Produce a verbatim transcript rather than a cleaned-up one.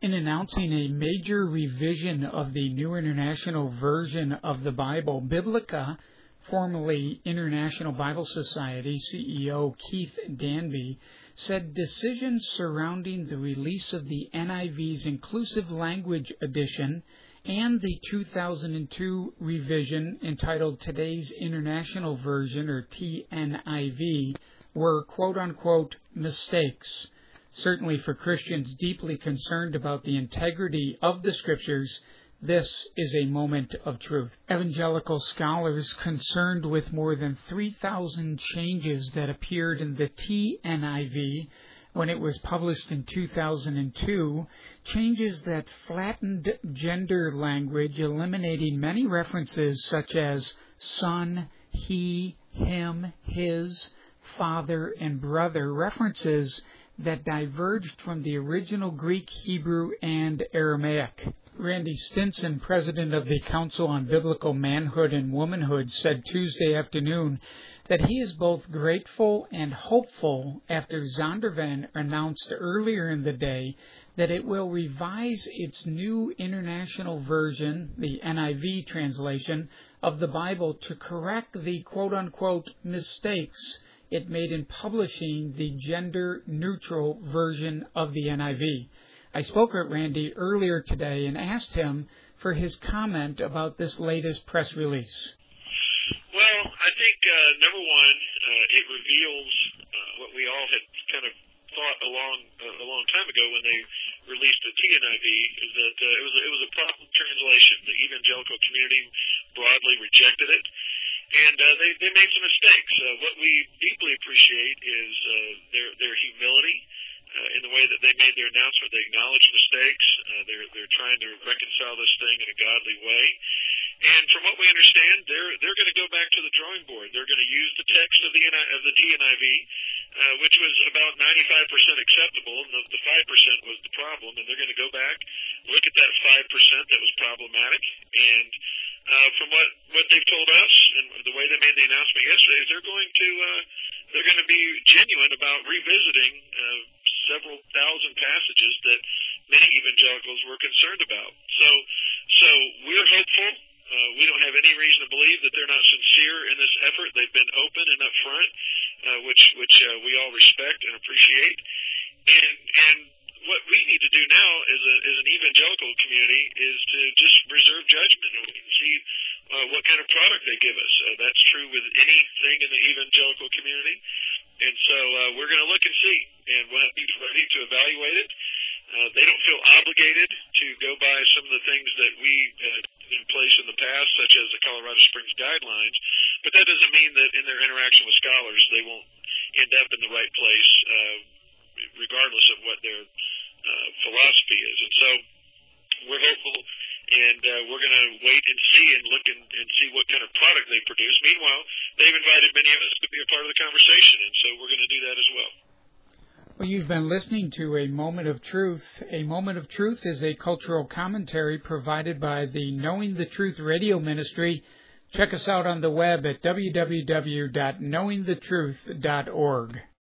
In announcing a major revision of the New International Version of the Bible, Biblica, formerly International Bible Society C E O Keith Danby, said decisions surrounding the release of the N I V's Inclusive Language Edition and the two thousand two revision entitled Today's International Version, or T N I V, were quote-unquote mistakes. Certainly for Christians deeply concerned about the integrity of the Scriptures, this is a moment of truth. Evangelical scholars concerned with more than three thousand changes that appeared in the T N I V when it was published in two thousand two, changes that flattened gender language, eliminating many references such as son, he, him, his, father, and brother, references that diverged from the original Greek, Hebrew, and Aramaic. Randy Stinson, president of the Council on Biblical Manhood and Womanhood, said Tuesday afternoon that he is both grateful and hopeful after Zondervan announced earlier in the day that it will revise its new international version, the N I V translation, of the Bible to correct the quote-unquote mistakes it made in publishing the gender-neutral version of the N I V. I spoke with Randy earlier today and asked him for his comment about this latest press release. Well, I think, uh, number one, uh, it reveals uh, what we all had kind of thought a long, uh, a long time ago when they released the T N I V, is that uh, it was it was a problem translation. The evangelical community broadly rejected it. And uh, they, they made some mistakes. Uh, what we deeply appreciate is uh, their their humility uh, in the way that they made their announcement. They acknowledge mistakes. Uh, they're they're trying to reconcile this thing in a godly way. And from what we understand, they're they're going to go back to the drawing board. They're going to use the text of the of the T N I V, uh, which was about ninety-five percent acceptable, and the, the five percent was the problem. And they're going to go back, look at that five percent that was problematic, and Uh, from what, what they've told us and the way they made the announcement yesterday, is they're going to uh, they're going to be genuine about revisiting uh, several thousand passages that many evangelicals were concerned about. So so we're hopeful. Uh, we don't have any reason to believe that they're not sincere in this effort. They've been open and upfront, uh, which which uh, we all respect and appreciate. And and what we need to do now as, a, as an evangelical community is to just reserve judgment and see uh, what kind of product they give us. Uh, that's true with anything in the evangelical community. And so uh, we're going to look and see, and we'll have to be ready to evaluate it. Uh, they don't feel obligated to go by some of the things that we had in place in the past, such as the Colorado Springs guidelines, but that doesn't mean that in their interaction with scholars they won't end up in the right place, uh, regardless of what their uh, philosophy is. And so we're hopeful, and uh, we're going to wait and see and look and, and see what kind of product they produce. Meanwhile, they've invited many of us to be a part of the conversation, and so we're going to do that as well. Well, you've been listening to A Moment of Truth. A Moment of Truth is a cultural commentary provided by the Knowing the Truth radio ministry. Check us out on the web at w w w dot knowing the truth dot org.